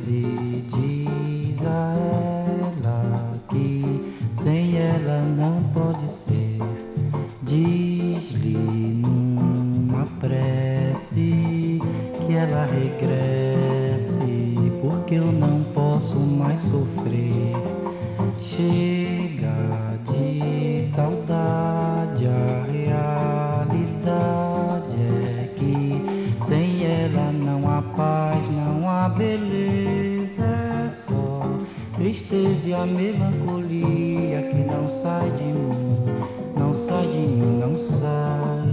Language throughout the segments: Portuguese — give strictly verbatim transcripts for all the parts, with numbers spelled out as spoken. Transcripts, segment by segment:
e diz a ela que sem ela não pode ser. Diz-lhe numa prece que ela regresse, porque eu não posso mais sofrer. Chega de saudade, a realidade é que sem ela não há paz, não há beleza, é só tristeza e a melancolia que não sai de mim, não sai de mim, não sai.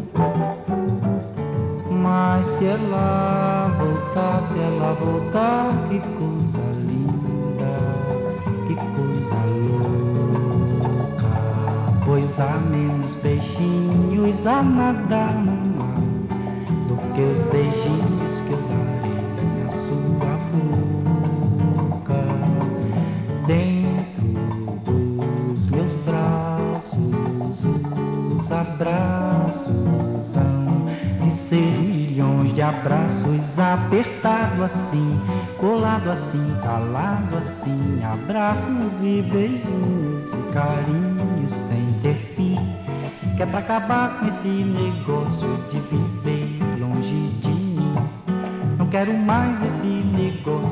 Mas se ela voltar, se ela voltar, que coisa linda, que coisa louca. Pois há menos peixinhos a nadar no mar do que os beijinhos que eu darei na sua boca. Dentro dos meus braços, os abraços hão de ser milhões de abraços, apertado assim, colado assim, calado assim, abraços e beijinhos e carinhos sem ter fim, que é pra acabar com esse negócio de viver longe de mim. Não quero mais esse negócio